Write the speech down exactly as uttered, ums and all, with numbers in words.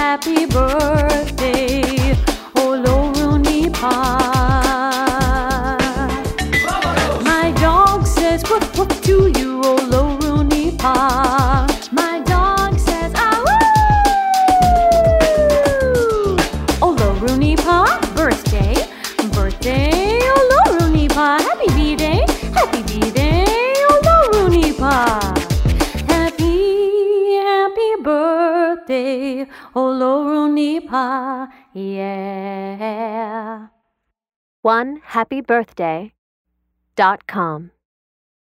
happy birthday, Olorunipa. My dog says woof woof to you, Olorunipa. My dog says ah woo. Olorunipa, birthday, birthday, Olorunipa. Happy B-Day, happy B-Day, Olorunipa. Happy, happy birthday, Olorunipa, yeah. one happy birthday dot com